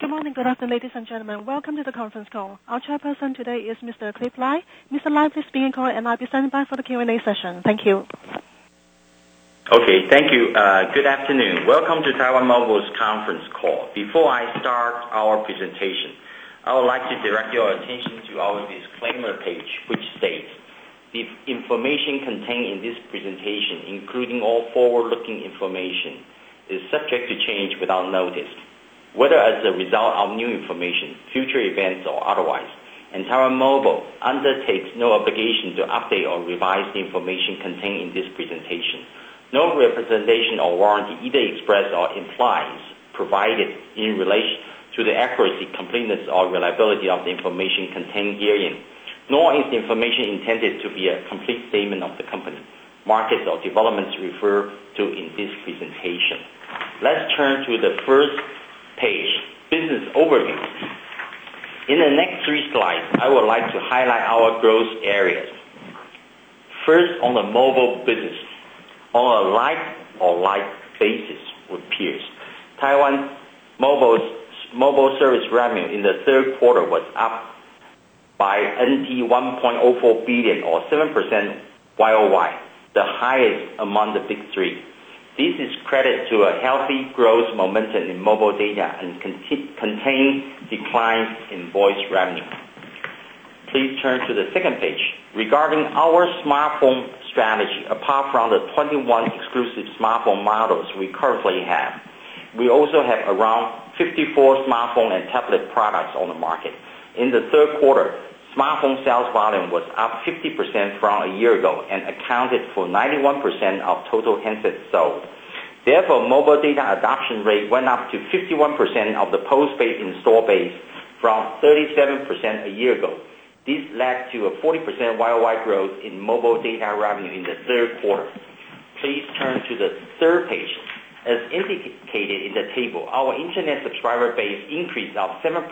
Good morning, good afternoon, ladies and gentlemen. Welcome to the conference call. Our chairperson today is Mr. Cliff Lai. Mr. Lai, please begin call, and I'll be standing by for the Q&A session. Thank you. Okay, thank you. Good afternoon. Welcome to Taiwan Mobile's conference call. Before I start our presentation, I would like to direct your attention to our disclaimer page, which states, the information contained in this presentation, including all forward-looking information, is subject to change without notice, whether as a result of new information, future events, or otherwise. And Taiwan Mobile undertakes no obligation to update or revise the information contained in this presentation. No representation or warranty, either expressed or implies, provided in relation to the accuracy, completeness, or reliability of the information contained herein, nor is the information intended to be a complete statement of the company, markets, or developments referred to in this presentation. Let's turn to the first page, business overview. In the next 3 slides, I would like to highlight our growth areas. First, on the mobile business. On a like basis with peers, Taiwan Mobile's mobile service revenue in the third quarter was up by NT 1.04 billion or 7% YOY, the highest among the big 3. This is credit to a healthy growth momentum in mobile data and contained declines in voice revenue. Please turn to the second page. Regarding our smartphone strategy, apart from the 21 exclusive smartphone models we currently have, we also have around 54 smartphone and tablet products on the market. In the third quarter, smartphone sales volume was up 50% from a year ago and accounted for 91% of total handsets sold. Therefore, mobile data adoption rate went up to 51% of the postpaid install base from 37% a year ago. This led to a 40% YOY growth in mobile data revenue in the third quarter. Please turn to the third page. As indicated in the table, our internet subscriber base increased of 7%,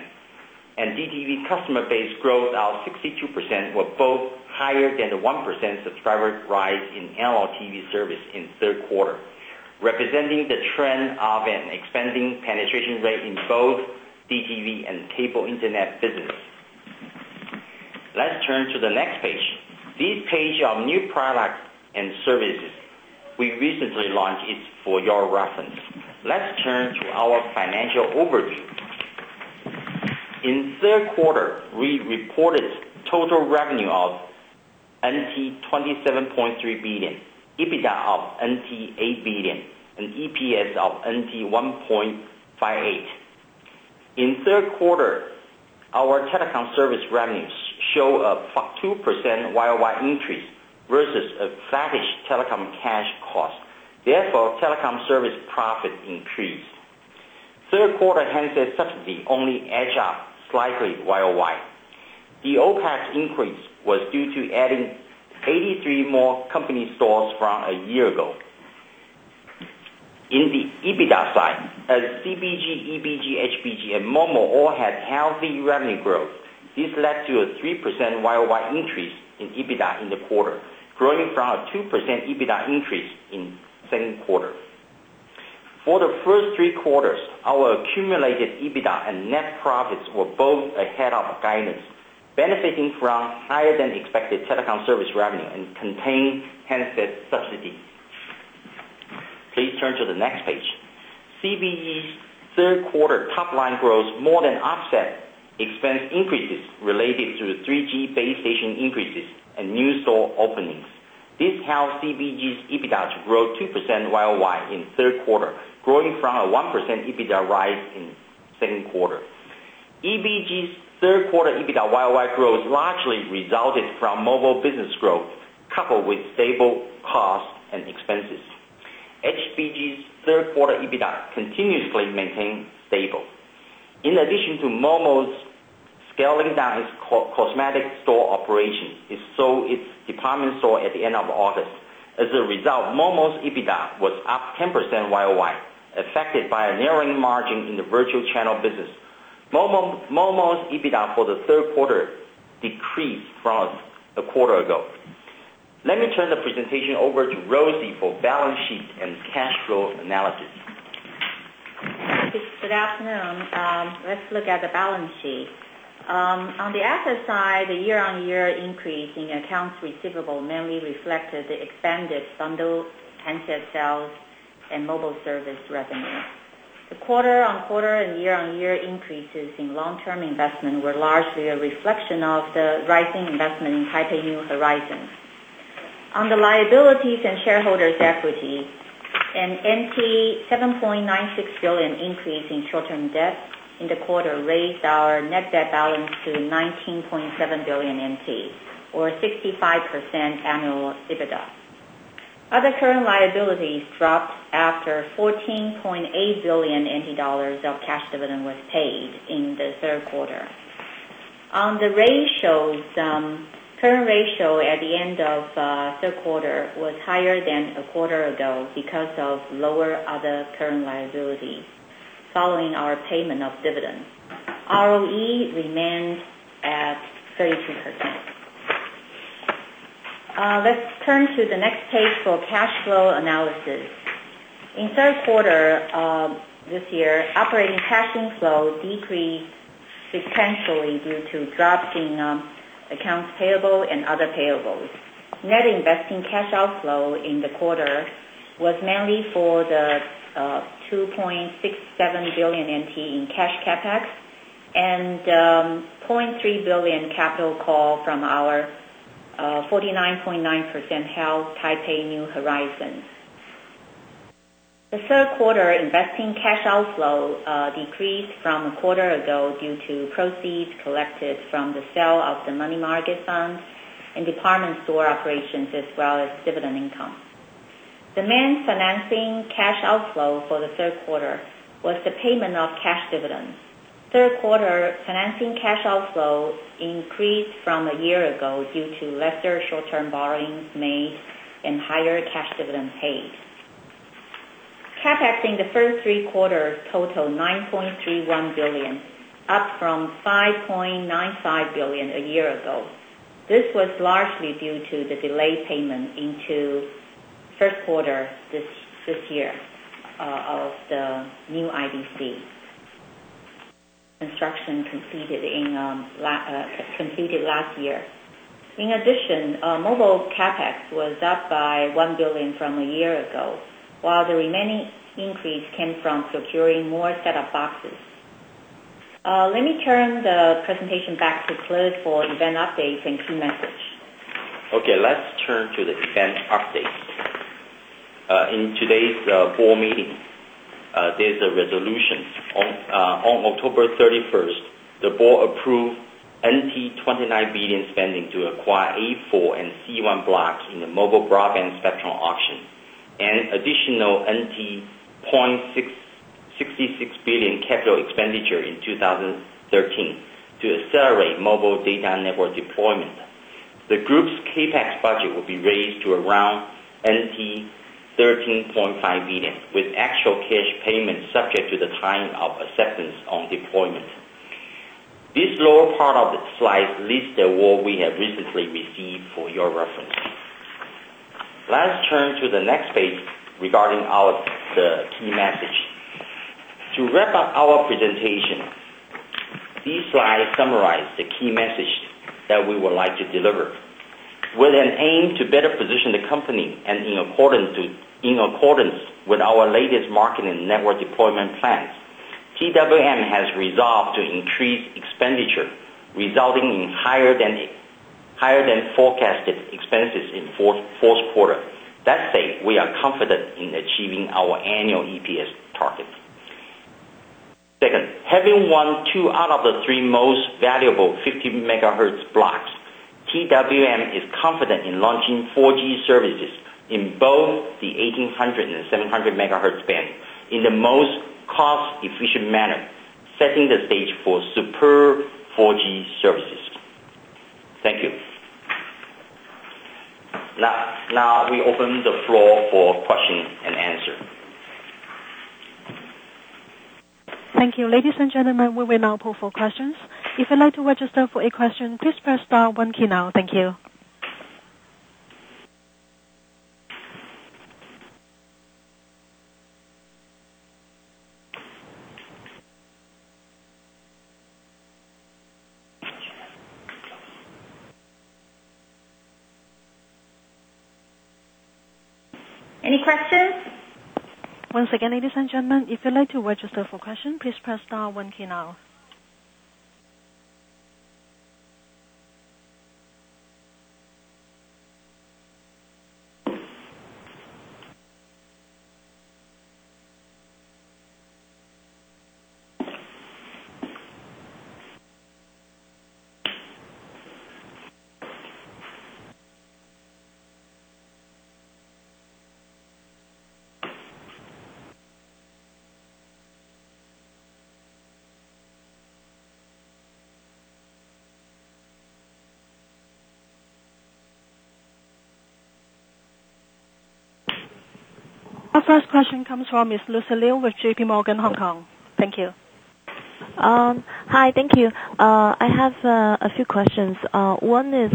and DTV customer base growth of 62% were both higher than the 1% subscriber rise in analog TV service in third quarter, representing the trend of an expanding penetration rate in both DTV and cable internet business. Let's turn to the next page. This page of new products and services we recently launched is for your reference. Let's turn to our financial overview. In third quarter, we reported total revenue of NT 27.3 billion, EBITDA of NT 8 billion, and EPS of NT 1.58. In third quarter, our telecom service revenues show a 2% YOY increase versus a flattish telecom cash cost. Therefore, telecom service profit increased. Third quarter handset subsidy only edged up slightly YOY. The OPEX increase was due to adding 83 more company stores from a year ago. In the EBITDA side, as CBG, EBG, HBG, and Momo all had healthy revenue growth, this led to a 3% YOY increase in EBITDA in the quarter, growing from a 2% EBITDA increase in second quarter. For the first 3 quarters, our accumulated EBITDA and net profits were both ahead of guidance, benefiting from higher than expected telecom service revenue and contained handset subsidies. Please turn to the next page. CBG's third quarter top line growth more than offset expense increases related to 3G base station increases and new store openings. This helped CBG's EBITDA to grow 2% YOY in third quarter, growing from a 1% EBITDA rise in second quarter. EBG's third quarter EBITDA YOY growth largely resulted from mobile business growth, coupled with stable costs and expenses. HBG's third quarter EBITDA continuously maintained stable. In addition to Momo's scaling down its cosmetic store operation, it sold its department store at the end of August. As a result, Momo's EBITDA was up 10% YOY, affected by a narrowing margin in the virtual channel business. Momo's EBITDA for the third quarter decreased from a quarter ago. Let me turn the presentation over to Rosie for balance sheet and cash flow analysis. Good afternoon. Let's look at the balance sheet. On the asset side, the year-on-year increase in accounts receivable mainly reflected the expanded bundle handset sales and mobile service revenue. The quarter-on-quarter and year-on-year increases in long-term investment were largely a reflection of the rising investment in Taipei New Horizons. On the liabilities and shareholders' equity, an NT 7.96 billion increase in short-term debt in the quarter raised our net debt balance to 19.7 billion NT, or 65% annual EBITDA. Other current liabilities dropped after 14.8 billion NT dollars of cash dividend was paid in the third quarter. On the ratios, current ratio at the end of third quarter was higher than a quarter ago because of lower other current liabilities following our payment of dividends. ROE remained at 32%. Let's turn to the next page for cash flow analysis. In third quarter this year, operating cash inflow decreased substantially due to drops in accounts payable and other payables. Net investing cash outflow in the quarter was mainly for the 2.67 billion NT in cash capex and 0.3 billion capital call from our 49.9% held Taipei New Horizons. The third quarter investing cash outflow decreased from a quarter ago due to proceeds collected from the sale of the money market fund and department store operations as well as dividend income. The main financing cash outflow for the third quarter was the payment of cash dividends. Third quarter financing cash outflow increased from a year ago due to lesser short-term borrowings made and higher cash dividends paid. CapEx in the first three quarters totaled 9.31 billion, up from 5.95 billion a year ago. This was largely due to the delayed payment into first quarter this year of the new IDC. Construction completed last year. In addition, mobile CapEx was up by 1 billion from a year ago, while the remaining increase came from procuring more set-up boxes. Let me turn the presentation back to Cliff for event updates and key message. Okay, let's turn to the event updates. In today's board meeting, there's a resolution. On October 31st, the board approved NT 29 billion spending to acquire A4 and C1 blocks in the mobile broadband spectrum auction, and additional NT 0.66 billion capital expenditure in 2013 to accelerate mobile data network deployment. The group's CAPEX budget will be raised to around NT 13.5 billion, with actual cash payments subject to the time of acceptance on deployment. This lower part of the slide lists the award we have recently received for your reference. Let's turn to the next page regarding the key message. To wrap up our presentation, these slides summarize the key message that we would like to deliver. With an aim to better position the company and in accordance with our latest market and network deployment plans, TWM has resolved to increase expenditure, resulting in higher than forecasted expenses in fourth quarter. That said, we are confident in achieving our annual EPS target. Second, having won 2 out of the 3 most valuable 50 megahertz blocks, TWM is confident in launching 4G services in both the 1800 and 700 megahertz band in the most cost-efficient manner, setting the stage for superb 4G services. Thank you. Now we open the floor for question and answer. Thank you. Ladies and gentlemen, we will now poll for questions. If you'd like to register for a question, please press star 1 key now. Thank you. Any questions? Once again, ladies and gentlemen, if you'd like to register for question, please press star 1 key now. Our first question comes from Ms. Lucy Liu with JP Morgan, Hong Kong. Thank you. Hi, thank you. I have a few questions. One is,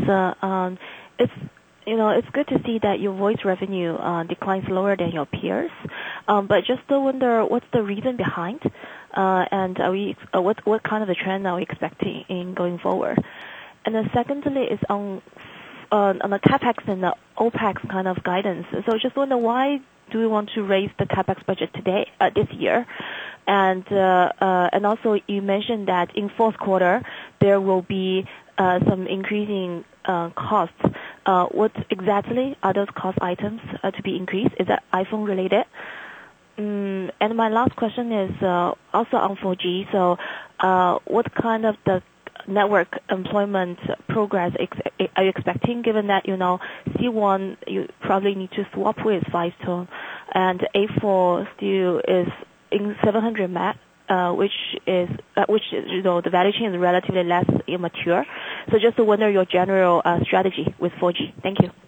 it's good to see that your voice revenue declines lower than your peers. But just to wonder, what's the reason behind? And what kind of a trend are we expecting in going forward? And then secondly is on the capex and the OPEX kind of guidance. So just wonder, why do we want to raise the capex budget this year? And also you mentioned that in fourth quarter there will be some increasing costs. What exactly are those cost items to be increased? Is that iPhone related? And my last question is also on 4G. So what kind of the network employment progress are you expecting, given that, C1 you probably need to swap with 5Tone, and A4 still is in 700 meg, which is the value chain is relatively less immature. So just to wonder your general strategy with 4G. Thank you.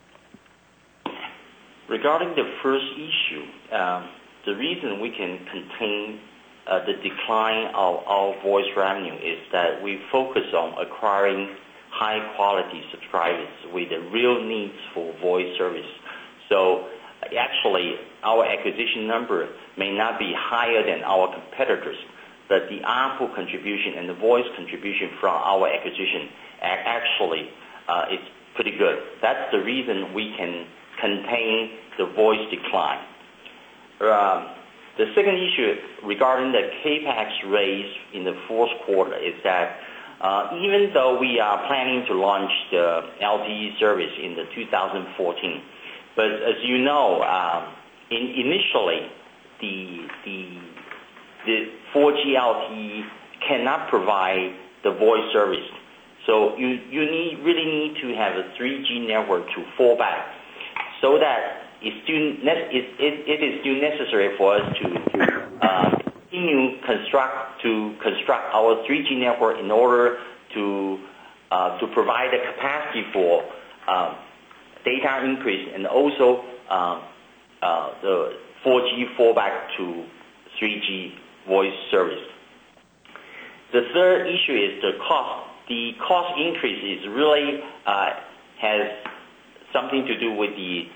Regarding the first issue, the reason we can contain the decline of our voice revenue is that we focus on acquiring high-quality subscribers with the real needs for voice service. So actually, our acquisition number may not be higher than our competitors, but the ARPU contribution and the voice contribution from our acquisition actually is pretty good. That's the reason we can contain the voice decline. The second issue regarding the capex raise in the fourth quarter is that even though we are planning to launch the LTE service in the 2014, but as you know, initially the 4G LTE cannot provide the voice service. So you really need to have a 3G network to fall back, so that it is still necessary for us to continue construct our 3G network in order to provide the capacity for data increase and also the 4G fallback to 3G voice service. The third issue is the cost. The cost increase is really has something to do with the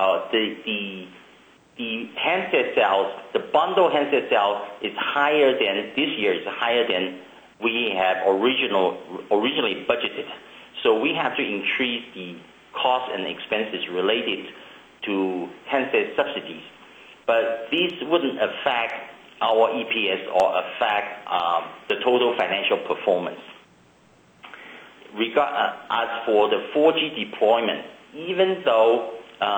handset sales. The bundle handset sales is higher than this year. Is higher than we have originally budgeted. So we have to increase the costs and expenses related to handset subsidies. But this wouldn't affect our EPS or affect the total financial performance. As for the 4G deployment, even though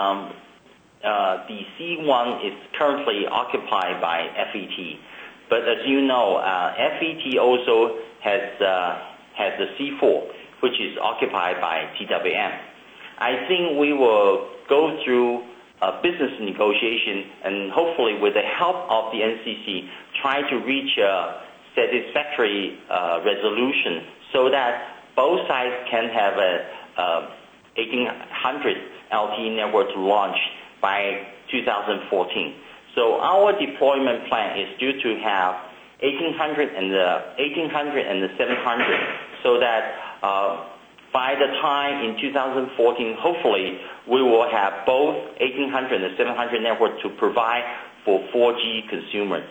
the C1 is currently occupied by FET, but as you know, FET also has the C4, which is occupied by TWM. I think we will go through a business negotiation and hopefully with the help of the NCC try to reach a satisfactory resolution so that both sides can have a 1800 LTE network to launch by 2014. So our deployment plan is due to have 1800 and the 700, so that by the time in 2014, hopefully we will have both 1800 and 700 network to provide for 4G consumers.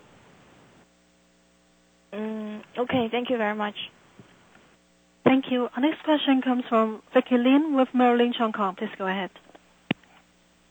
Okay, thank you very much. Thank you. Our next question comes from Vicky Lin with Merrill Lynch Hong Kong. Please go ahead.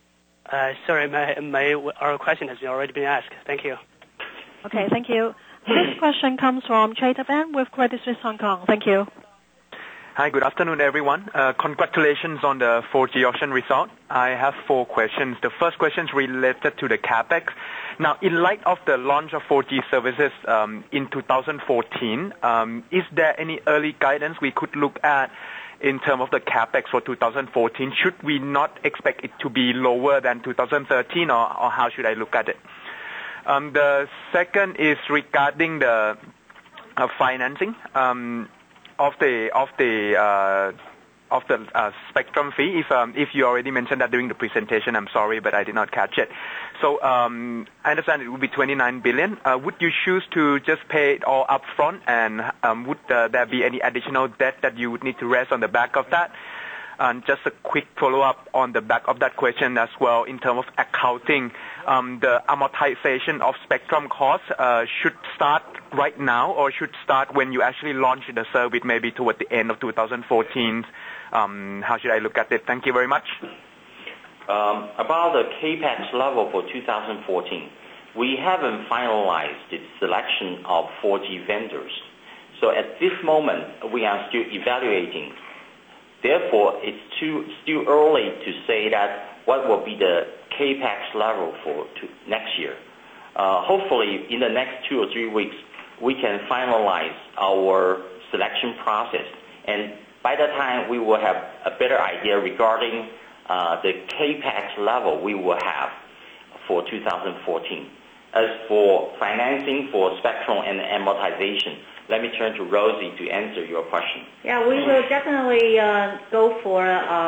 Sorry, our question has already been asked. Thank you. Okay, thank you. This question comes from Chater Ban with Credit Suisse Hong Kong. Thank you. Hi, good afternoon, everyone. Congratulations on the 4G auction result. I have 4 questions. The first question is related to the CapEx. Now, in light of the launch of 4G services in 2014, is there any early guidance we could look at in terms of the CapEx for 2014? Should we not expect it to be lower than 2013, or how should I look at it? The second is regarding the financing of the spectrum fee. If you already mentioned that during the presentation, I'm sorry, but I did not catch it. So I understand it will be 29 billion. Would you choose to just pay it all up front, and would there be any additional debt that you would need to raise on the back of that? And just a quick follow-up on the back of that question as well, in terms of accounting, the amortization of spectrum costs should start right now, or should start when you actually launch the service, maybe toward the end of 2014? How should I look at it? Thank you very much. About the CAPEX level for 2014, we haven't finalized the selection of 4G vendors. So at this moment, we are still evaluating. Therefore, it's still early to say that what will be the CAPEX level for next year. Hopefully, in the next 2 or 3 weeks, we can finalize our selection process. And by that time, we will have a better idea regarding the CAPEX level we will have for 2014. As for financing for spectrum and amortization, let me turn to Rosie to answer your question. Yeah, we will definitely go for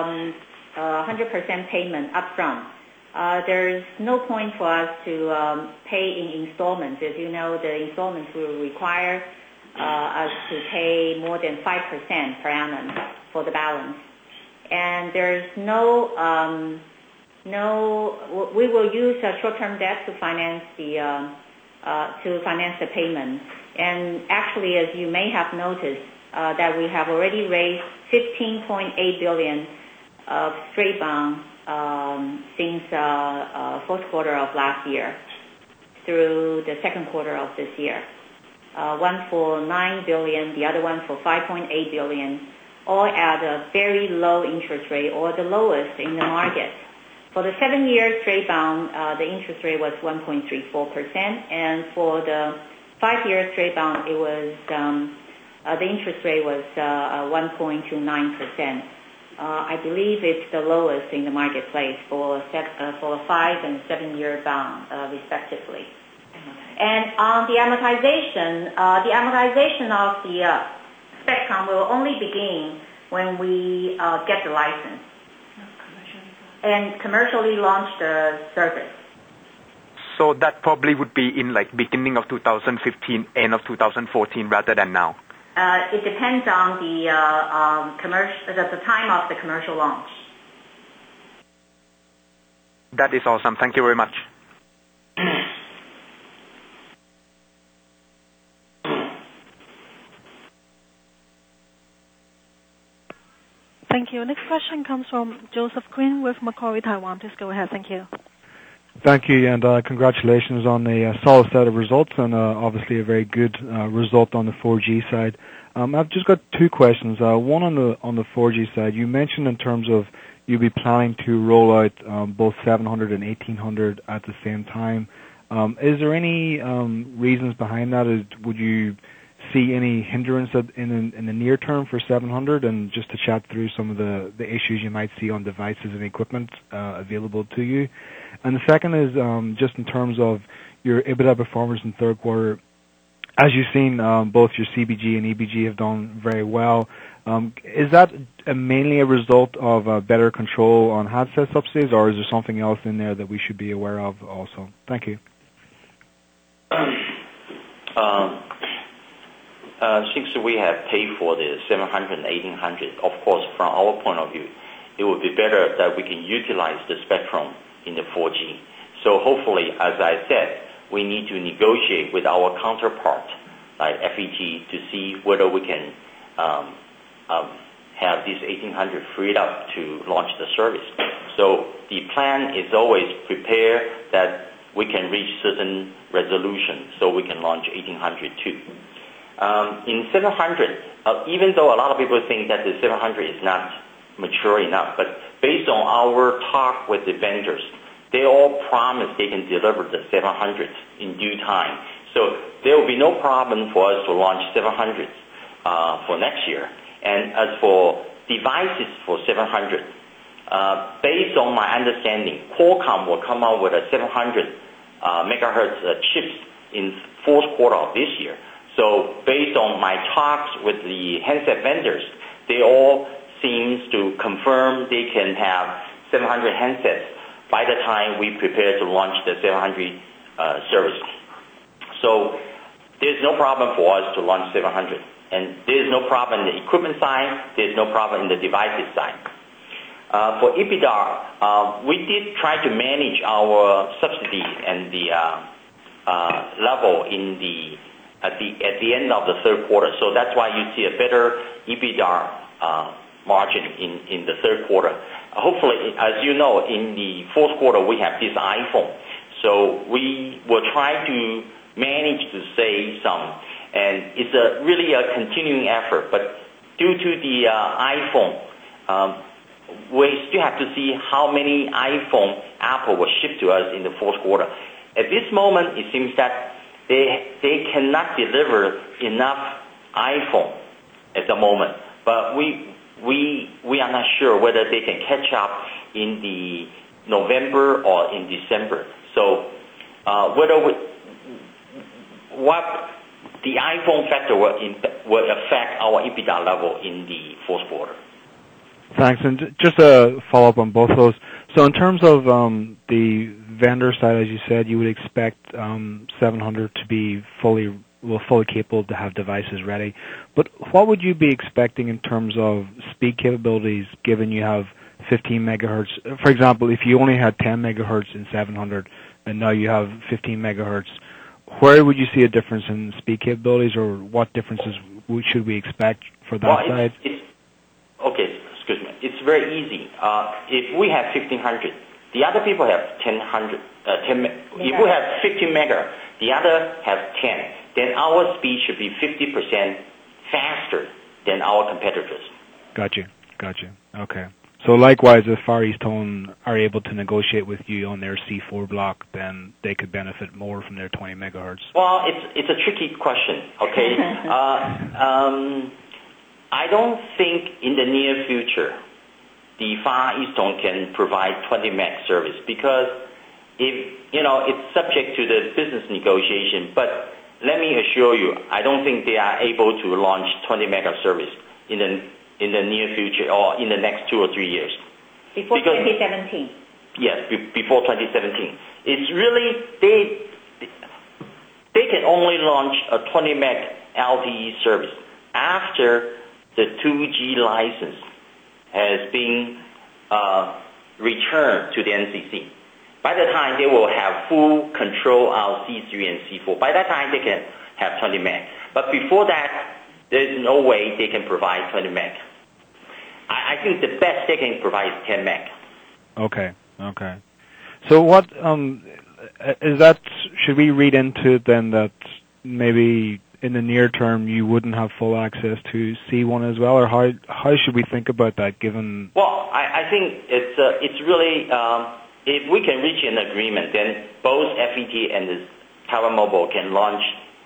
100% payment upfront. There's no point for us to pay in installments. As you know, the installments will require us to pay more than 5% per annum for the balance. And there's we will use a short-term debt to finance the payment. And actually, as you may have noticed, that we have already raised 15.8 billion of straight bond since fourth quarter of last year through the second quarter of this year. One for 9 billion, the other one for 5.8 billion, all at a very low interest rate, or the lowest in the market. For the 7-year straight bond, the interest rate was 1.34%, and for the 5-year straight bond, it was the interest rate was 1.29%. I believe it's the lowest in the marketplace for 5 and 7-year bond, respectively. And on the amortization of the spectrum will only begin when we get the license and commercially launch the service. So that probably would be in like beginning of 2015, end of 2014, rather than now. It depends on the time of the commercial launch. That is awesome. Thank you very much. Thank you. Next question comes from Joseph Quinn with Macquarie, Taiwan. Please go ahead. Thank you. Thank you, and congratulations on a solid set of results, and obviously a very good result on the 4G side. I've just got 2 questions. One on the 4G side. You mentioned in terms of you'll be planning to roll out both 700 and 1800 at the same time. Is there any reasons behind that? Would you see any hindrance in the near term for 700, and just to chat through some of the issues you might see on devices and equipment available to you? And the second is just in terms of your EBITDA performance in third quarter. As you've seen, both your CBG and EBG have done very well. Is that mainly a result of better control on handset subsidies, or is there something else in there that we should be aware of also? Thank you. Since we have paid for the 700 and 1800, of course, from our point of view, it would be better that we can utilize the spectrum in the 4G. So hopefully, as I said, we need to negotiate with our counterpart, like FET, to see whether we can have this 1800 freed up to launch the service. So the plan is always prepare that we can reach certain resolution so we can launch 1800 too. In 700, even though a lot of people think that the 700 is not mature enough, but based on our talk with the vendors, they all promise they can deliver the 700s in due time. So there will be no problem for us to launch 700s for next year. And as for devices for 700, based on my understanding, Qualcomm will come out with a 700 megahertz chips in fourth quarter of this year. So based on my talks with the handset vendors, they all seems to confirm they can have 700 handsets by the time we prepare to launch the 700 service. So there's no problem for us to launch 700. And there's no problem in the equipment side. There's no problem in the devices side. For EBITDA, we did try to manage our subsidy and the level at the end of the third quarter. So that's why you see a better EBITDA margin in the third quarter. Hopefully, as you know, in the fourth quarter we have this iPhone. So we will try to manage to save some. And it's really a continuing effort. But due to the iPhone, we still have to see how many iPhone Apple will ship to us in the fourth quarter. At this moment, it seems that they cannot deliver enough iPhone at the moment. But we are not sure whether they can catch up in the November or in December. So what the iPhone factor will affect our EBITDA level in the fourth quarter. Thanks. And just a follow-up on both of those. So in terms of the vendor side, as you said, you would expect 700 to be fully capable to have devices ready. But what would you be expecting in terms of speed capabilities, given you have 15 megahertz? For example, if you only had 10 megahertz in 700 and now you have 15 megahertz, where would you see a difference in speed capabilities, or what differences should we expect for that side? Okay, excuse me. It's very easy. If we have 1500, the other people have 1000. If we have 15 mega, the other have 10. Then our speed should be 50% faster than our competitors. Got you. Okay. So likewise, if Far EasTone are able to negotiate with you on their C4 block, then they could benefit more from their 20 megahertz. Well, it's a tricky question, okay? I don't think in the near future the Far EasTone can provide 20 meg service, because it's subject to the business negotiation. But let me assure you, I don't think they are able to launch 20 mega service in the near future or in the next 2 or 3 years. Before 2017. Yes, before 2017. It's really, they can only launch a 20 meg LTE service after the 2G license has been returned to the NCC. By the time they will have full control of C3 and C4, by that time they can have 20 meg. But before that, there's no way they can provide 20 meg. I think the best they can provide is 10 meg. Okay. So what is that? Should we read into it then that maybe in the near term you wouldn't have full access to C1 as well, or how should we think about that? Given I think it's really if we can reach an agreement, then both FET and the Taiwan Mobile can launch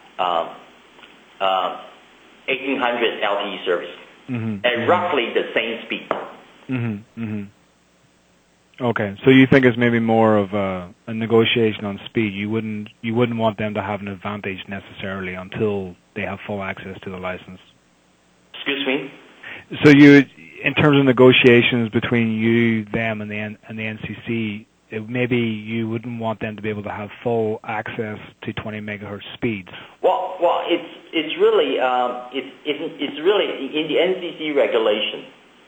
1800 LTE service at roughly the same speed. Okay, so you think it's maybe more of a negotiation on speed. You wouldn't want them to have an advantage necessarily until they have full access to the license. Excuse me? So in terms of negotiations between you, them, and the NCC, maybe you wouldn't want them to be able to have full access to 20 megahertz speeds. Well, it's really in the NCC regulation.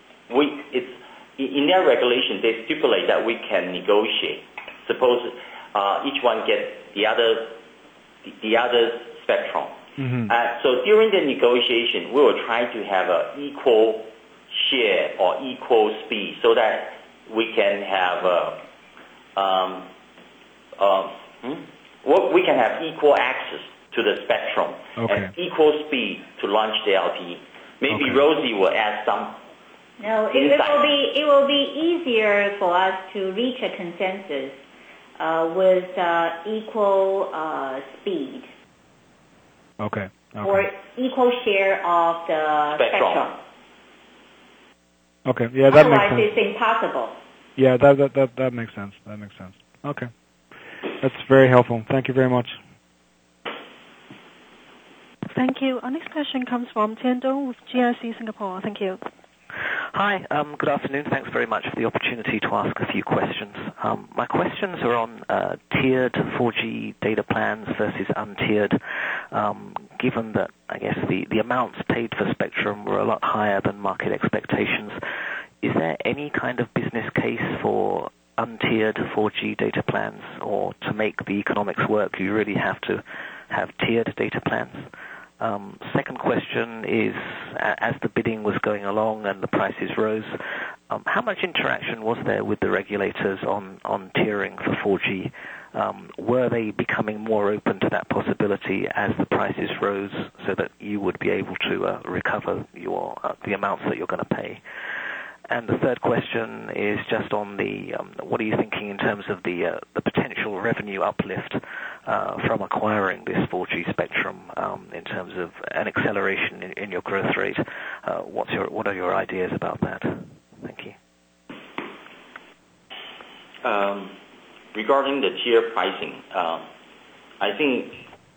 In their regulation, they stipulate that we can negotiate. Suppose each one gets the other spectrum. So during the negotiation, we will try to have an equal share or equal speed so that we can have we can have equal access to the spectrum and equal speed to launch the LTE. Maybe Rosie will add some. No, it will be easier for us to reach a consensus with equal speed. Okay. Or equal share of the spectrum. Okay. Yeah, that makes sense. Otherwise, it's impossible. Yeah, that makes sense. That makes sense. Okay. That's very helpful. Thank you very much. Thank you. Our next question comes from Tian Dong with GIC Singapore. Thank you. Hi, good afternoon. Thanks very much for the opportunity to ask a few questions. My questions are on tiered 4G data plans versus untiered. Given that, I guess, the amounts paid for spectrum were a lot higher than market expectations, is there any kind of business case for untiered 4G data plans, or to make the economics work, you really have to have tiered data plans? Second question is, as the bidding was going along and the prices rose, how much interaction was there with the regulators on tiering for 4G? Were they becoming more open to that possibility as the prices rose so that you would be able to recover the amounts that you're going to pay? And the third question is just on what are you thinking in terms of the potential revenue uplift from acquiring this 4G spectrum in terms of an acceleration in your growth rate? What are your ideas about that? Thank you. Regarding the tier pricing, I think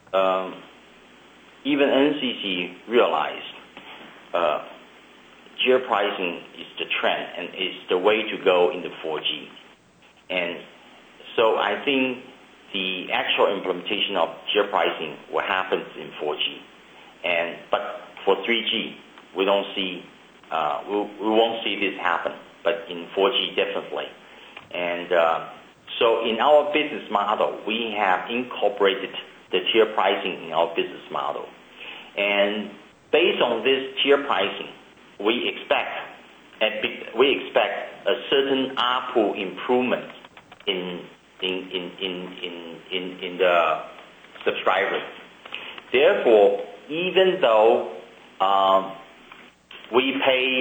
even NCC realized tier pricing is the trend and is the way to go into 4G. And so I think the actual implementation of tier pricing will happen in 4G. But for 3G, we don't see, we won't see this happen. But in 4G, definitely. And so in our business model, we have incorporated the tier pricing in our business model. And based on this tier pricing, we expect a certain ARPU improvement in the subscribers. Therefore, even though we pay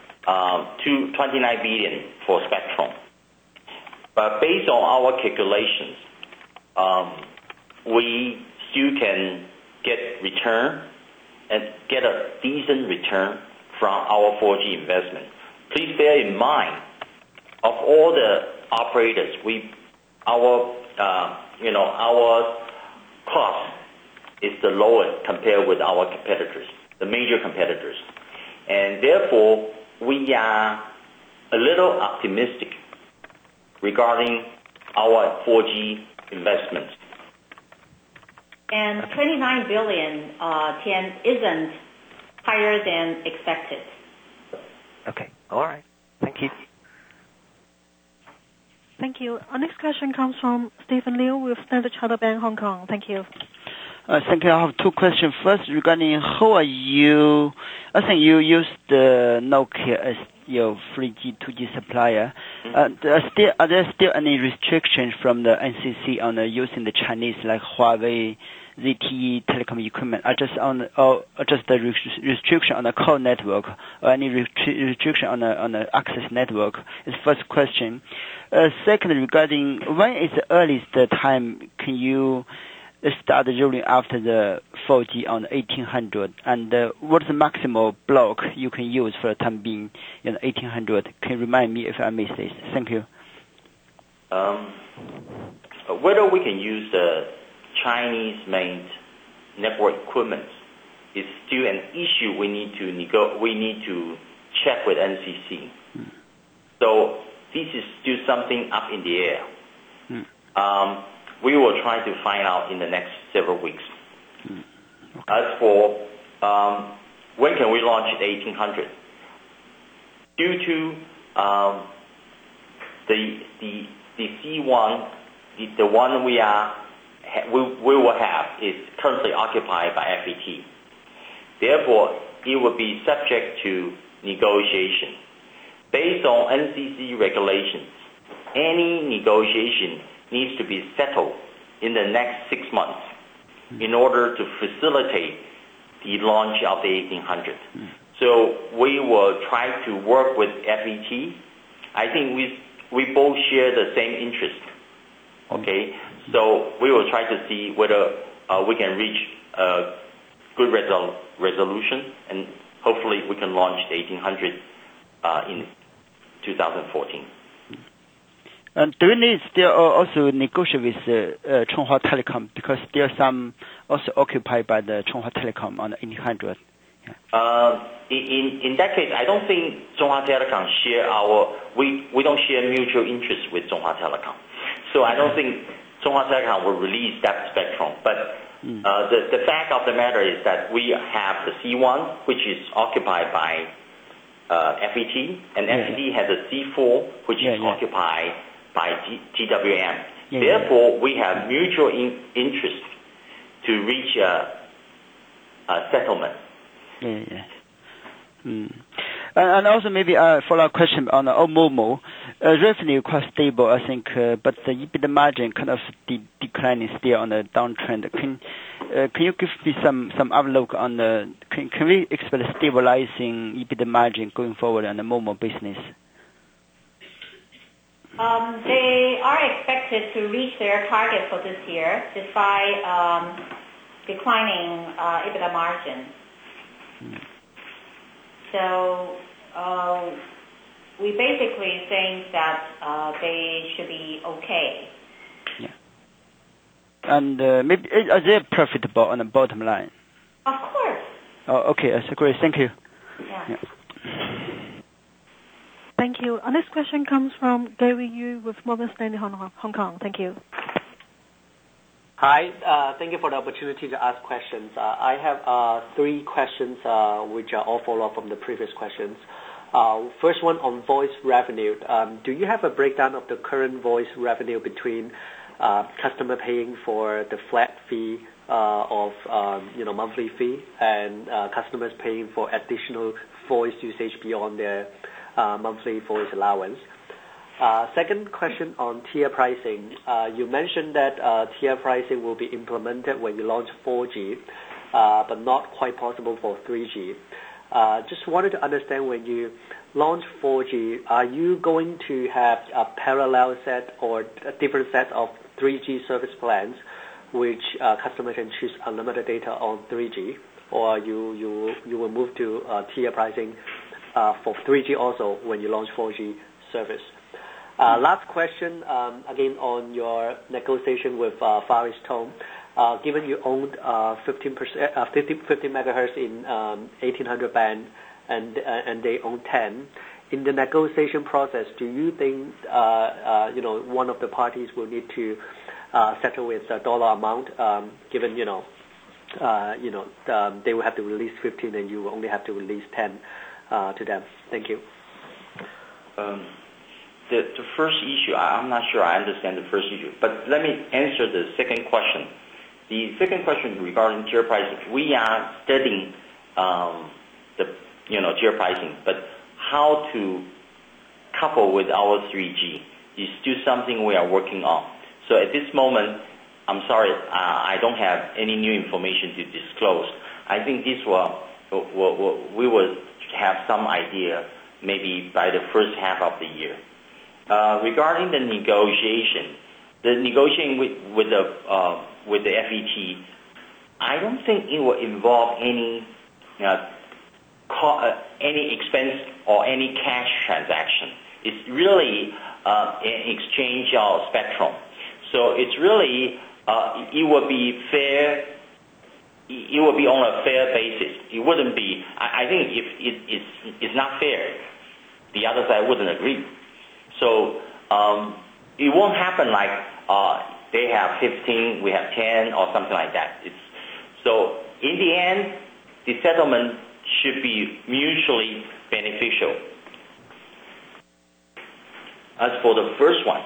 29 billion for spectrum, but based on our calculations, we still can get return and get a decent return from our 4G investment. Please bear in mind, of all the operators, our cost is the lowest compared with our competitors, the major competitors, and therefore we are a little optimistic regarding our 4G investments. And 29 billion, Tian, isn't higher than expected. Okay, all right. Thank you. Thank you. Our next question comes from Stephen Liu with Standard Chartered Bank, Hong Kong. Thank you. Thank you. I have two questions. First, regarding how are you, I think you used Nokia as your 3G, 2G supplier. Are there still any restrictions from the NCC on using the Chinese, like Huawei, ZTE telecom equipment, or just the restriction on the core network, or any restriction on the access network? Is the first question. Second, regarding when is the earliest time can you start rolling after the 4G on 1800, and what is the maximal block you can use for the time being in 1800? Can you remind me if I missed this? Thank you. Whether we can use the Chinese-made network equipment is still an issue we need to check with NCC. So this is still something up in the air. We will try to find out in the next several weeks. Okay. As for when can we launch at 1800, due to the C1, the one we will have is currently occupied by FET. Therefore, it will be subject to negotiation. Based on NCC regulations, any negotiation needs to be settled in the next 6 months in order to facilitate the launch of the 1800. So we will try to work with FET. I think we both share the same interest. Okay, so we will try to see whether we can reach a good resolution, and hopefully we can launch the 1800 in 2014. And do you need still also negotiate with Chunghwa Telecom, because there are some also occupied by the Chunghwa Telecom on the 1800? In that case, I don't think Chunghwa Telecom share we don't share mutual interest with Chunghwa Telecom. So I don't think Chunghwa Telecom will release that spectrum. But the fact of the matter is that we have the C1, which is occupied by FET, and FET has a C4, which is occupied by TWM. Therefore, we have mutual interest to reach a settlement. And also maybe a follow-up question on Momo. Revenue quite stable, I think, but the EBITDA margin kind of declining still on the downtrend. Can you give me some outlook on can we expect stabilizing EBITDA margin going forward on the Momo business? They are expected to reach their target for this year despite declining EBITDA margin. So we basically think that they should be okay. Yeah. And maybe are they profitable on the bottom line? Of course. Oh, okay. That's great. Thank you. Yeah. Thank you. Our next question comes from Gary Yu with Morgan Stanley, Hong Kong. Thank you. Hi. Thank you for the opportunity to ask questions. I have 3 questions which are all follow-up from the previous questions. First one on voice revenue. Do you have a breakdown of the current voice revenue between customer paying for the flat fee of monthly fee and customers paying for additional voice usage beyond their monthly voice allowance? Second question on tier pricing. You mentioned that tier pricing will be implemented when you launch 4G, but not quite possible for 3G. Just wanted to understand, when you launch 4G, are you going to have a parallel set or a different set of 3G service plans which customers can choose unlimited data on 3G, or you will move to tier pricing for 3G also when you launch 4G service? Last question, again on your negotiation with Far EasTone. Given you owned 50 megahertz in 1800 band and they own 10, in the negotiation process, do you think one of the parties will need to settle with a dollar amount, given they will have to release 15 and you will only have to release 10 to them? Thank you. The first issue, I'm not sure I understand the first issue, but let me answer the second question. The second question regarding tier pricing, we are studying the tier pricing, but how to couple with our 3G is still something we are working on. So at this moment, I'm sorry, I don't have any new information to disclose. I think we will have some idea maybe by the first half of the year. Regarding the negotiation with the FET, I don't think it will involve any expense or any cash transaction. It's really an exchange of spectrum. So it's really it will be fair. It will be on a fair basis. It wouldn't be. I think if it's not fair, the other side wouldn't agree. So it won't happen like they have 15, we have 10, or something like that. So in the end, the settlement should be mutually beneficial. As for the first one,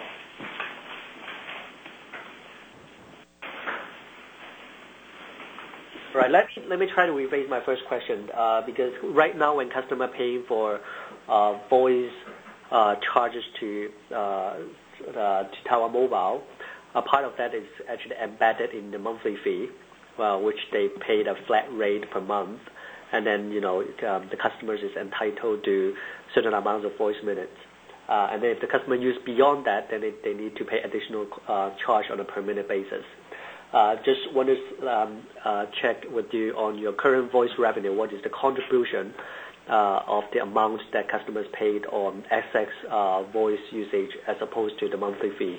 Right. Let me try to rephrase my first question because right now when customer paying for voice charges to Taiwan Mobile, a part of that is actually embedded in the monthly fee, which they paid a flat rate per month, and then the customers is entitled to certain amounts of voice minutes. And then if the customer use beyond that, then they need to pay additional charge on a per minute basis. Just want to check with you on your current voice revenue. What is the contribution of the amount that customers paid on XX voice usage as opposed to the monthly fee?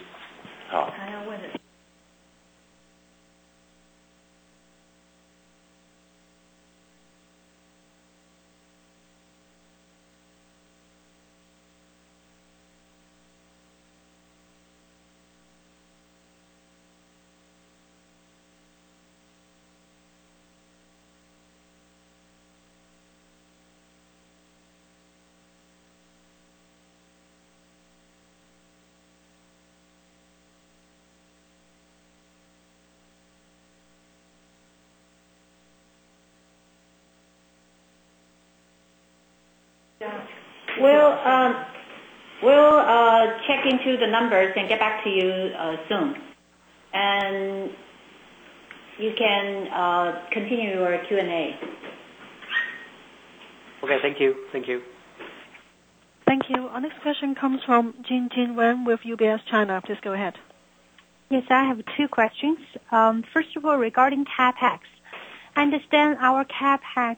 We'll check into the numbers and get back to you soon. And you can continue your Q&A. Okay, thank you. Thank you. Thank you. Our next question comes from Jin Wen with UBS China. Please go ahead. Yes, I have two questions. First of all, regarding CapEx. I understand our CapEx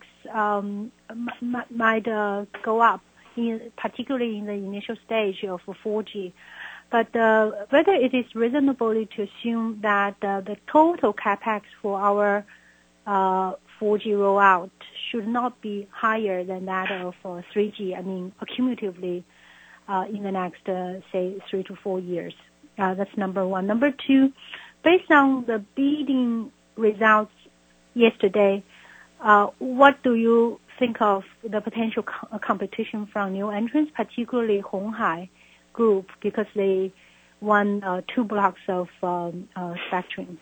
might go up, particularly in the initial stage of 4G. But whether it is reasonable to assume that the total CapEx for our 4G rollout should not be higher than that of 3G, I mean, cumulatively in the next, say, 3 to 4 years. That's number one. Number two, based on the bidding results yesterday, what do you think of the potential competition from new entrants, particularly Hong Hai Group, because they won 2 blocks of spectrum?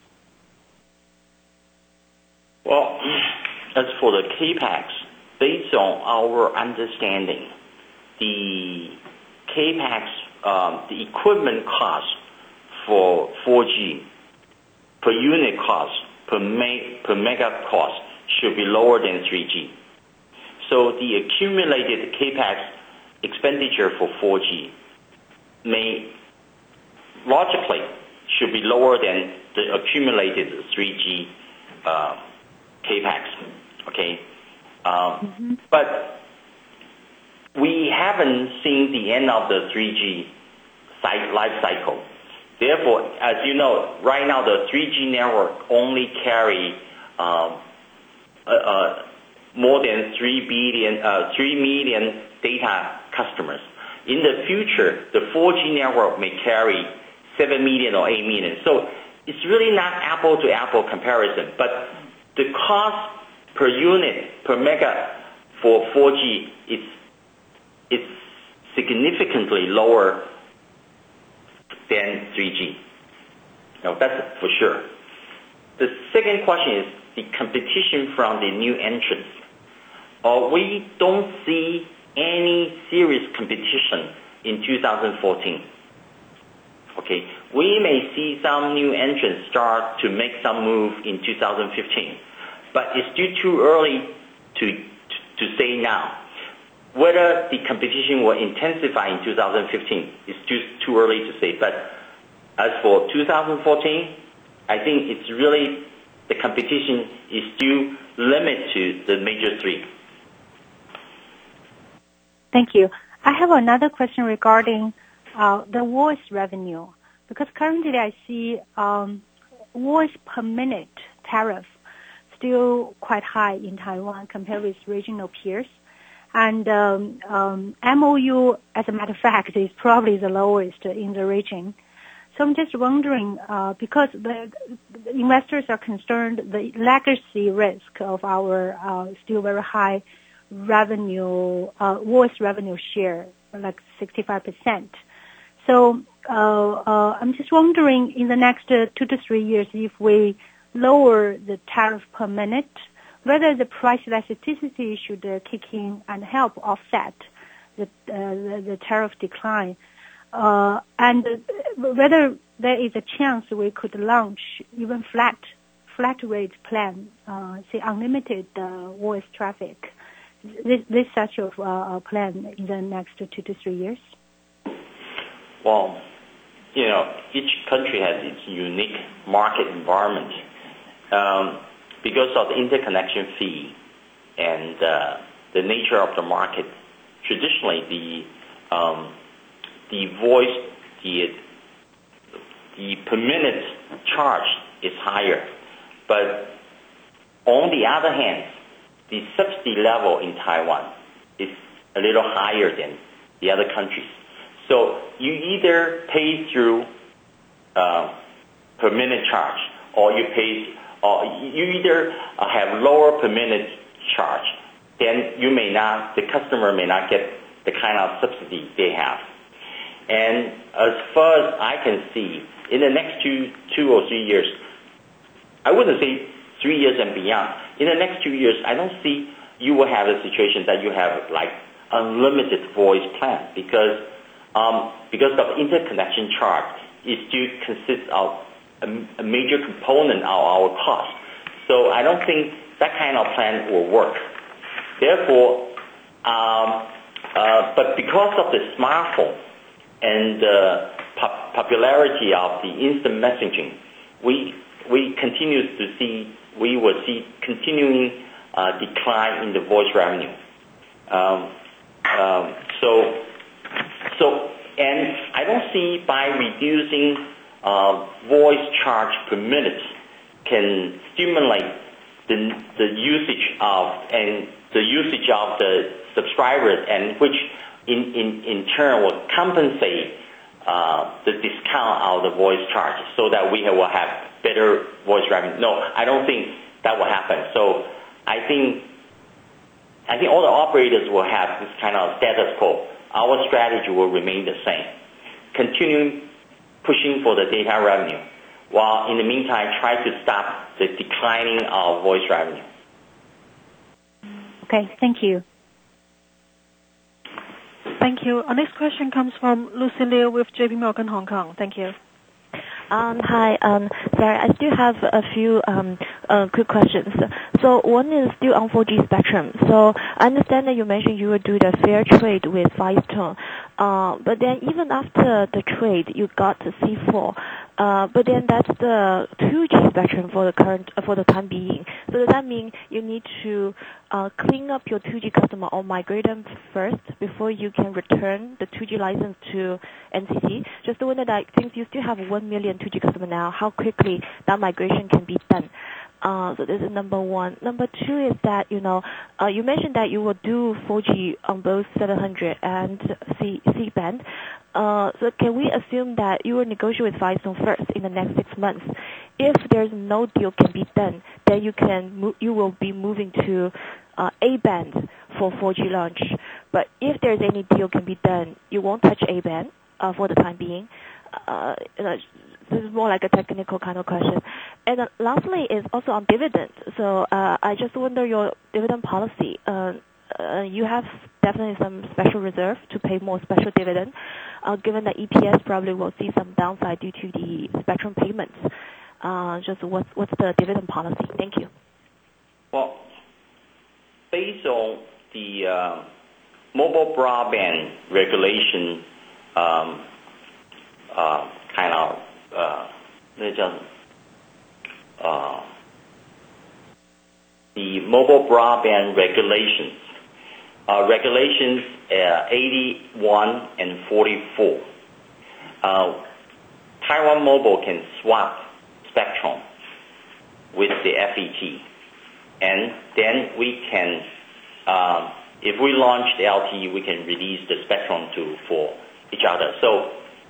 Well, as for the CAPEX, based on our understanding, the CAPEX, the equipment cost for 4G per unit cost, per mega cost should be lower than 3G. So the accumulated CAPEX expenditure for 4G may logically should be lower than the accumulated 3G CAPEX. Okay, but we haven't seen the end of the 3G life cycle. Therefore, as you know, right now the 3G network only carry more than 3 million data customers. In the future, the 4G network may carry 7 million or 8 million. So it's really not apple-to-apple comparison. But the cost per unit, per mega for 4G is significantly lower than 3G. Now, that's for sure. The second question is the competition from the new entrants. We don't see any serious competition in 2014. Okay, we may see some new entrants start to make some move in 2015, but it's still too early to say now. Whether the competition will intensify in 2015 is too early to say. But as for 2014, I think it's really the competition is still limited to the major three. Thank you. I have another question regarding the voice revenue, because currently I see voice per minute tariff still quite high in Taiwan compared with regional peers. And MOU, as a matter of fact, is probably the lowest in the region. So I'm just wondering, because the investors are concerned the legacy risk of our still very high revenue, voice revenue share, like 65%. So I'm just wondering, in the next 2 to 3 years, if we lower the tariff per minute, whether the price elasticity should kick in and help offset the tariff decline, and whether there is a chance we could launch even flat rate plan, say unlimited voice traffic, this such of plan in the next 2 to 3 years? Well, each country has its unique market environment. Because of the interconnection fee and the nature of the market, traditionally the voice, the per minute charge is higher. But on the other hand, the subsidy level in Taiwan is a little higher than the other countries. So you either pay through per minute charge, or you either have lower per minute charge, then the customer may not get the kind of subsidy they have. And as far as I can see, in the next two or 3 years, I wouldn't say 3 years and beyond. In the next 2 years, I don't see you will have a situation that you have like unlimited voice plan because of interconnection charge, it still consists of a major component of our cost. So I don't think that kind of plan will work. Therefore, but because of the smartphone and the popularity of the instant messaging, we will see continuing decline in the voice revenue. And I don't see by reducing voice charge per minute can stimulate the usage of the subscribers, and which in turn will compensate the discount of the voice charge, so that we will have better voice revenue. No, I don't think that will happen. So I think all the operators will have this kind of status quo. Our strategy will remain the same, continuing pushing for the data revenue, while in the meantime try to stop the declining of voice revenue. Okay, thank you. Thank you. Our next question comes from Lucy Liu with JP Morgan, Hong Kong. Thank you. Hi. Sorry, I still have a few quick questions. So one is still on 4G spectrum. So I understand that you mentioned you would do the fair trade with Phison. But then even after the trade, you got the C4. But then that's the 2G spectrum for the time being. So does that mean you need to clean up your 2G customer or migrate them first before you can return the 2G license to NCC? Just to wonder that since you still have 1 million 2G customer now, how quickly that migration can be done. So this is number one. Number two is that, you mentioned that you will do 4G on both 700 and C-band. So can we assume that you will negotiate with Phison first in the next 6 months? If there's no deal can be done, then you will be moving to A-band for 4G launch. But if there's any deal can be done, you won't touch A-band for the time being. This is more like a technical kind of question. And lastly is also on dividends. So I just wonder your dividend policy. You have definitely some special reserve to pay more special dividend, given that EPS probably will see some downside due to the spectrum payments. Just what's the dividend policy? Thank you. Well, based on the mobile broadband regulation kind of the mobile broadband regulations 81 and 44. Taiwan Mobile can swap spectrum with the FET, and then we can, if we launch the LTE, we can release the spectrum for each other. So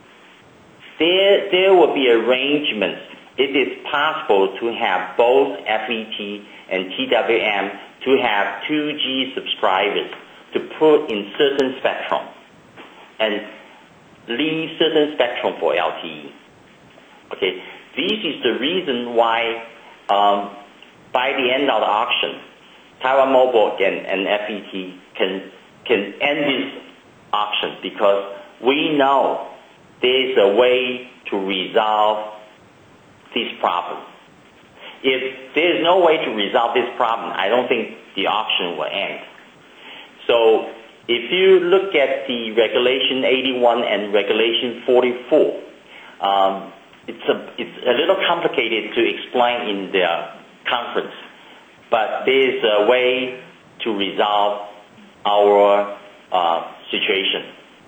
there will be arrangements. It is possible to have both FET and TWM to have 2G subscribers to put in certain spectrum and leave certain spectrum for LTE. Okay, this is the reason why by the end of the auction, Taiwan Mobile and FET can end this auction, because we know there's a way to resolve this problem. If there's no way to resolve this problem, I don't think the auction will end. So if you look at the Regulation 81 and Regulation 44, it's a little complicated to explain in the conference, but there's a way to resolve our situation.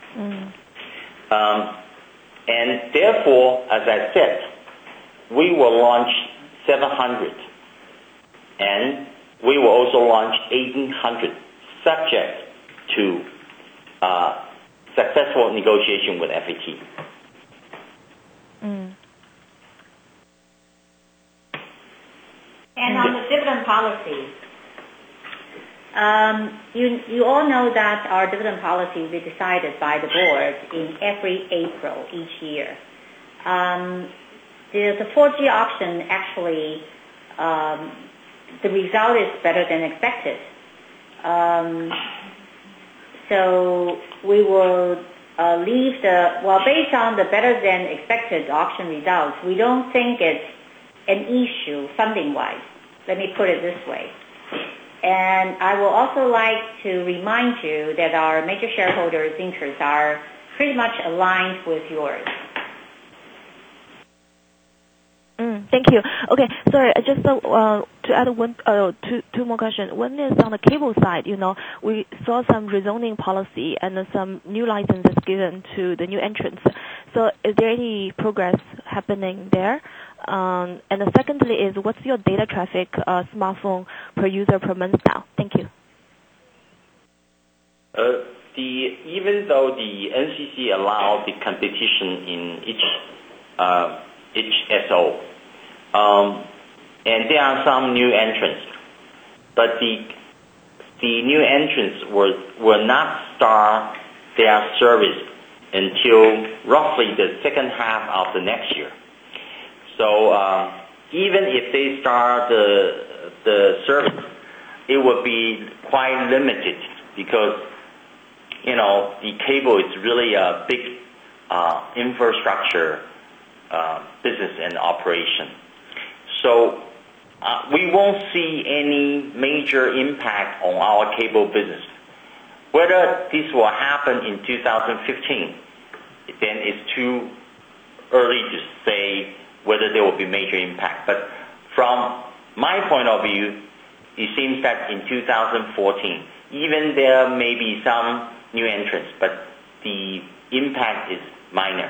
And therefore, as I said, we will launch 700, and we will also launch 1800, subject to successful negotiation with FET. And on the dividend policy, you all know that our dividend policy will be decided by the board in every April each year. The 4G auction, actually, the result is better than expected. So we will leave based on the better than expected auction results, we don't think it's an issue funding-wise. Let me put it this way. And I will also like to remind you that our major shareholders' interests are pretty much aligned with yours. Thank you. Okay, sorry, just to add two more questions. One is on the cable side. We saw some rezoning policy and some new licenses given to the new entrants. So is there any progress happening there? And the secondly is, what's your data traffic smartphone per user per month now? Thank you. Even though the NCC allowed the competition in each SO, and there are some new entrants, but the new entrants will not start their service until roughly the second half of the next year. So even if they start the service, it will be quite limited, because the cable is really a big infrastructure business and operation. So we won't see any major impact on our cable business. Whether this will happen in 2015, then it's too early to say whether there will be major impact. But from my point of view, it seems that in 2014, even there may be some new entrants, but the impact is minor.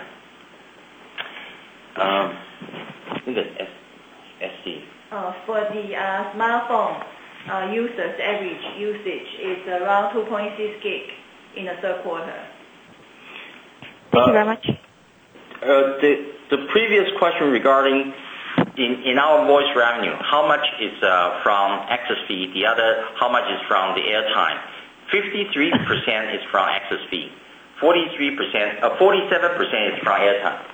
I think it's SC. For the smartphone users, average usage is around 2.6 gig in the third quarter. Thank you very much. The previous question regarding in our voice revenue, how much is from access fee, the other how much is from the airtime? 53% is from access fee, 47% is from airtime.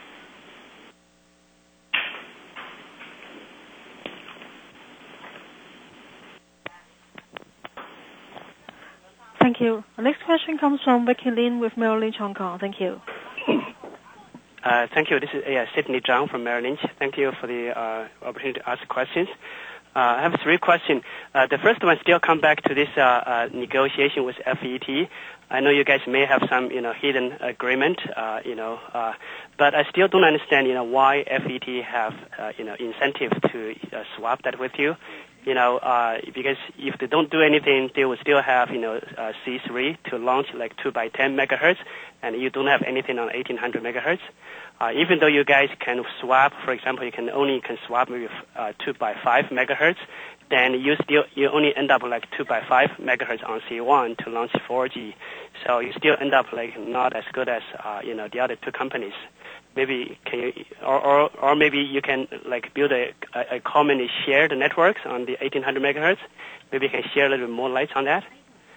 Thank you. The next question comes from Vicky Lin with Merrill Lynch Hong Kong. Thank you. Thank you. This is Sidney Zhang from Merrill Lynch. Thank you for the opportunity to ask questions. I have three questions. The first one still come back to this negotiation with FET. I know you guys may have some hidden agreement, but I still don't understand why FET have incentive to swap that with you. Because if they don't do anything, they will still have C3 to launch like 2x10 megahertz, and you don't have anything on 1800 megahertz. Even though you guys can swap, for example, you only swap with 2x5 megahertz, then you only end up like 2x5 megahertz on C1 to launch 4G. So you still end up like not as good as the other two companies. Maybe can you, or maybe you can like build a commonly shared networks on the 1800 megahertz. Maybe you can share a little bit more light on that.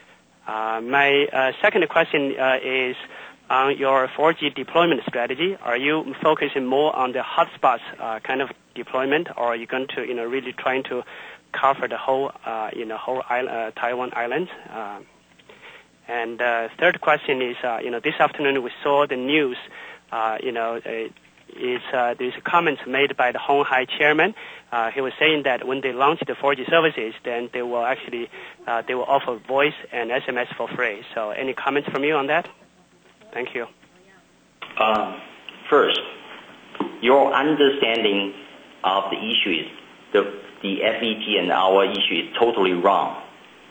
My second question is on your 4G deployment strategy. Are you focusing more on the hotspots kind of deployment, or are you going to really trying to cover the whole island, Taiwan island. And third question is, this afternoon we saw the news. There's a comment made by the Hon Hai chairman. He was saying that when they launch the 4G services, then they will actually they will offer voice and SMS for free. So any comments from you on that? Thank you. First, your understanding of the issue is the FET and our issue is totally wrong.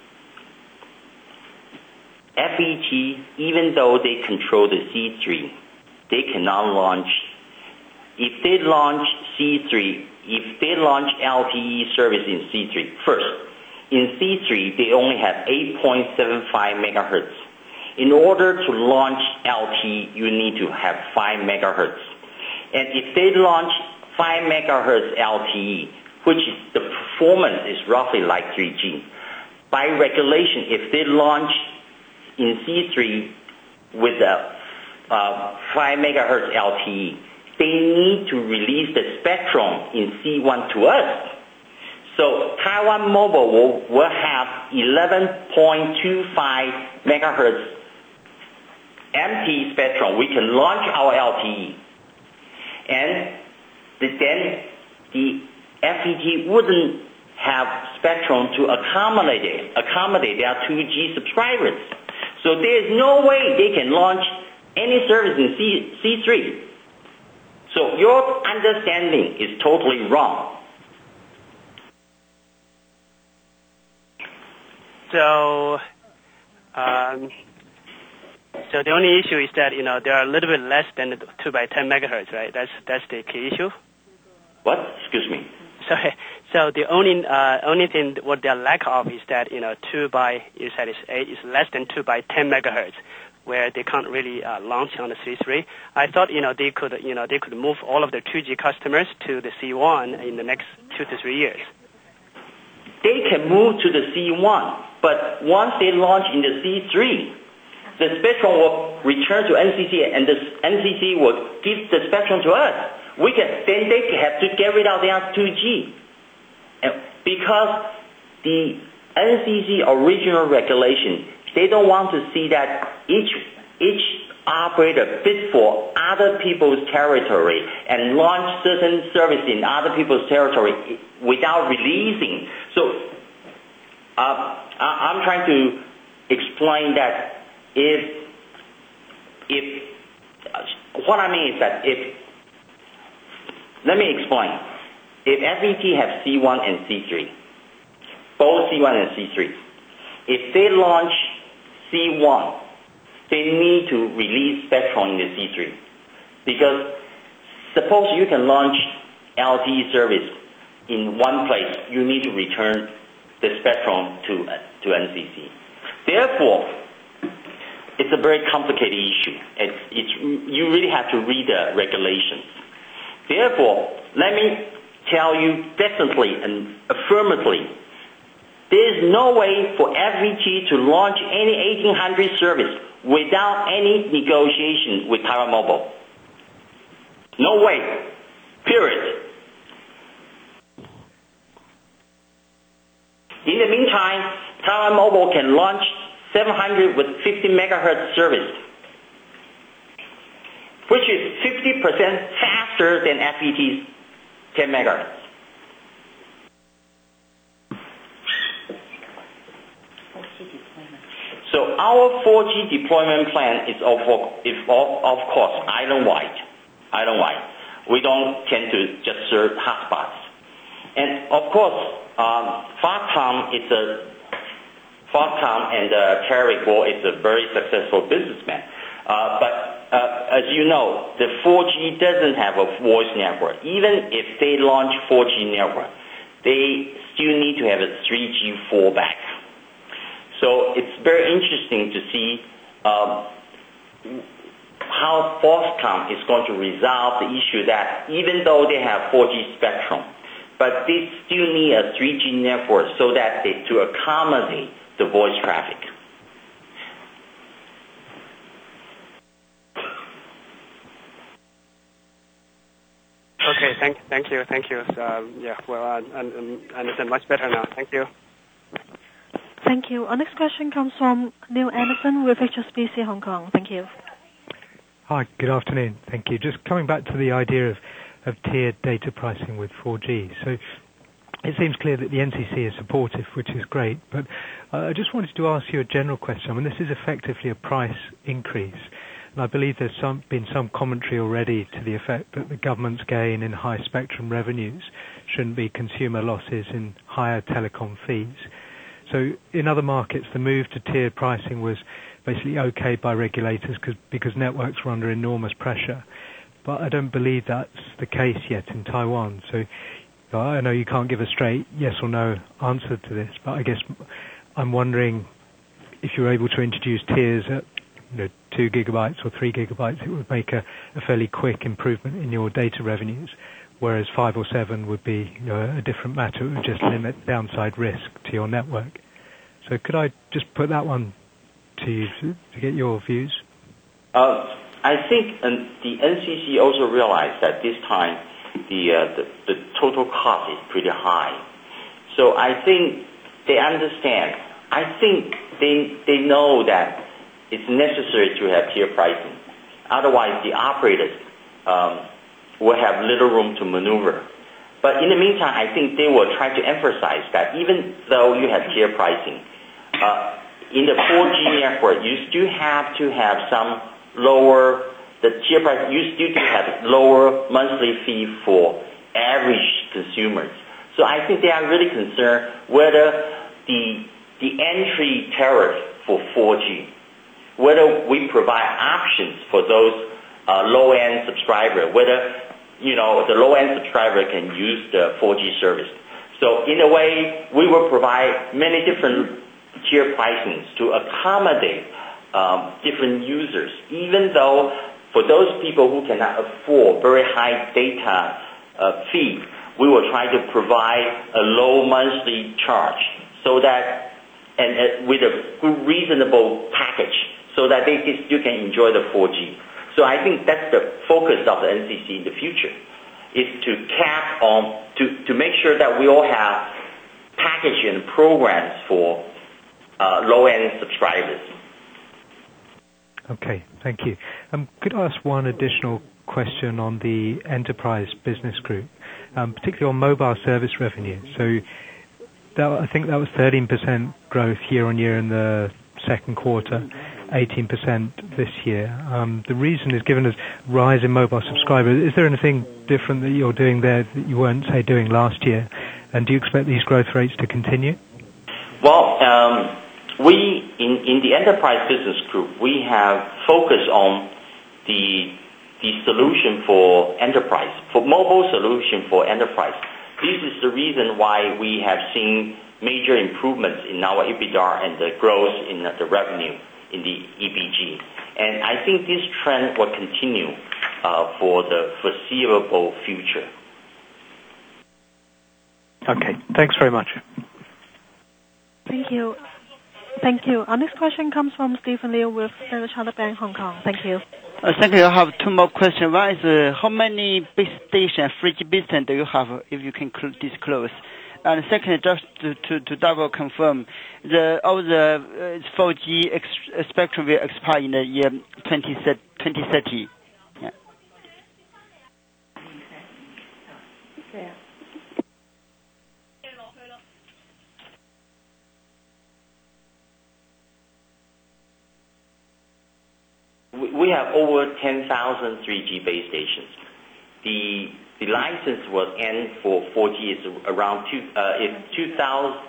FET, even though they control the C3, they cannot launch. If they launch C3, if they launch LTE service in C3, first, in C3 they only have 8.75 megahertz. In order to launch LTE, you need to have 5 megahertz. And if they launch 5 megahertz LTE, which is the performance is roughly like 3G, by regulation, if they launch in C3 with a 5 megahertz LTE, they need to release the spectrum in C1 to us. So Taiwan Mobile will have 11.25 megahertz empty spectrum. We can launch our LTE. And then the FET wouldn't have spectrum to accommodate their 2G subscribers. So there's no way they can launch any service in C3. So your understanding is totally wrong. So the only issue is that they are a little bit less than 2 by 10 megahertz, right? That's the key issue. What? Excuse me. Sorry. So the only thing what they lack of is that 2 by you said is less than 2 by 10 megahertz, where they can't really launch on the C3. I thought they could move all of their 2G customers to the C1 in the next 2 to 3 years. They can move to the C1, but once they launch in the C3, the spectrum will return to NCC, and the NCC will give the spectrum to us. Then they have to get rid of their 2G, because the NCC original regulation, they don't want to see that each operator bid for other people's territory and launch certain service in other people's territory without releasing. So I'm trying to explain that if what I mean is that let me explain. If FET have C1 and C3, both C1 and C3, if they launch C1, they need to release spectrum in the C3. Because suppose you can launch LTE service in one place, you need to return the spectrum to NCC. Therefore, it's a very complicated issue. You really have to read the regulations. Therefore, let me tell you definitely and affirmatively, there is no way for FET to launch any 1800 service without any negotiation with Taiwan Mobile. No way. Period. In the meantime, Taiwan Mobile can launch 700 with 50 megahertz service, which is 50% faster than FET's 10 megahertz. So our 4G deployment plan is of course island-wide. We don't tend to just serve hotspots. And of course, Foxconn and Terry Kuo is a very successful businessman. But as you know, the 4G doesn't have a voice network. Even if they launch 4G network, they still need to have a 3G fallback. So it's very interesting to see how Foxconn is going to resolve the issue that even though they have 4G spectrum, but they still need a 3G network so that to accommodate the voice traffic. Okay, Thank you. Well, I understand much better now. Thank you. Thank you. Our next question comes from Neil Anderson with HSBC Hong Kong. Thank you. Hi, good afternoon. Thank you. Just coming back to the idea of tiered data pricing with 4G. So it seems clear that the NCC is supportive, which is great, but I just wanted to ask you a general question. I mean, this is effectively a price increase, and I believe there's been some commentary already to the effect that the government's gain in high spectrum revenues shouldn't be consumer losses in higher telecom fees. So in other markets, the move to tiered pricing was basically okayed by regulators because networks were under enormous pressure. But I don't believe that's the case yet in Taiwan. So I know you can't give a straight yes or no answer to this, but I guess I'm wondering if you're able to introduce tiers at 2 gigabytes or 3 gigabytes, it would make a fairly quick improvement in your data revenues, whereas 5 or 7 would be a different matter. It would just limit downside risk to your network. So could I just put that one to you to get your views? I think the NCC also realized that this time the total cost is pretty high. So I think they understand. I think they know that it's necessary to have tier pricing. Otherwise, the operators will have little room to maneuver. But in the meantime, I think they will try to emphasize that even though you have tier pricing, in the 4G network, you still have to have some lower, the tier price, you still have lower monthly fee for average consumers. So I think they are really concerned whether the entry tariff for 4G, whether we provide options for those low-end subscribers, whether the low-end subscriber can use the 4G service. So in a way, we will provide many different tier pricings to accommodate different users, even though for those people who cannot afford very high data fee, we will try to provide a low monthly charge so that, and with a reasonable package, so that they still can enjoy the 4G. So I think that's the focus of the NCC in the future, is to cap on, to make sure that we all have packaging and programs for low-end subscribers. Okay, thank you. Could I ask one additional question on the enterprise business group, particularly on mobile service revenue? So I think that was 13% growth year on year in the second quarter, 18% this year. The reason is given as rise in mobile subscribers. Is there anything different that you're doing there that you weren't, say, doing last year? And do you expect these growth rates to continue? Well, we, in the enterprise business group, we have focused on the solution for enterprise, for mobile solution for enterprise. This is the reason why we have seen major improvements in our EBITDA and the growth in the revenue in the EBG. And I think this trend will continue for the foreseeable future. Okay, thanks very much. Thank you. Thank you. Our next question comes from Stephen Liu with Standard Chartered Bank, Hong Kong. Thank you. Thank you. I have two more questions. One is how many base station 3G base station do you have, if you can disclose? And second, just to double confirm, all the 4G spectrum will expire in the year 2030. Yeah. Yeah. We have over 10,000 3G base stations. The license will end for 4G is around 2030.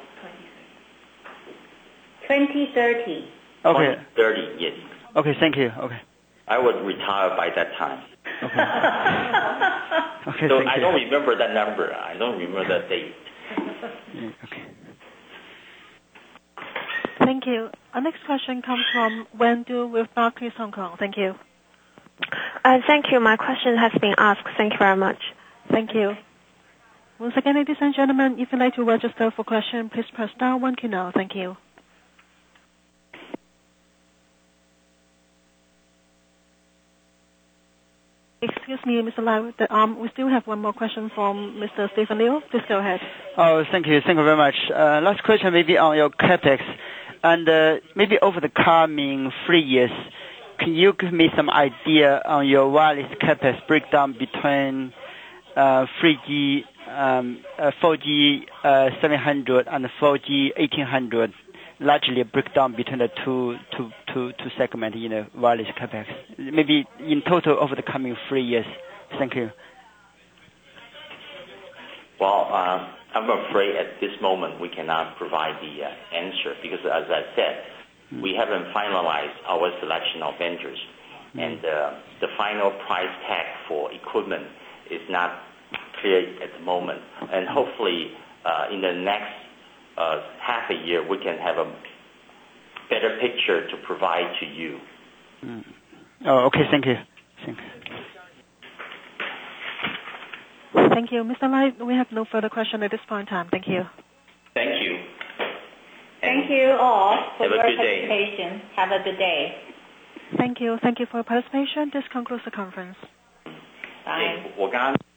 2030. Okay. 2030, yes. Okay, thank you. Okay. I would retire by that time. Okay. Okay, so thank I don't remember that number. I don't remember that date. Okay. Thank you. Our next question comes from Wendu with Barclays Hong Kong. Thank you. Thank you. My question has been asked. Thank you very much. Thank you. Once again, ladies and gentlemen, if you'd like to register for question, please press star 1 key now. Thank you. Excuse me, Mr. Lai. We still have one more question from Mr. Stephen Liu. Please go ahead. Oh, thank you. Thank you very much. Last question maybe on your CapEx. And maybe over the coming 3 years, can you give me some idea on your wireless CapEx breakdown between 3G, 4G 700 and 4G 1800? Largely a breakdown between the two segments in wireless CapEx. Maybe in total over the coming 3 years. Thank you. Well, I'm afraid at this moment we cannot provide the answer because, as I said, we haven't finalized our selection of vendors, and the final price tag for equipment is not clear at the moment. And hopefully, in the next half a year, we can have a better picture to provide to you. Oh, okay. Thank you. Thanks. Thank you. Mr. Lai, we have no further question at this point in time. Thank you. Thank you. Thank you all for Have a your good day. participation. Have a good day. Thank you. Thank you for your participation. This concludes the conference. Bye. 我刚刚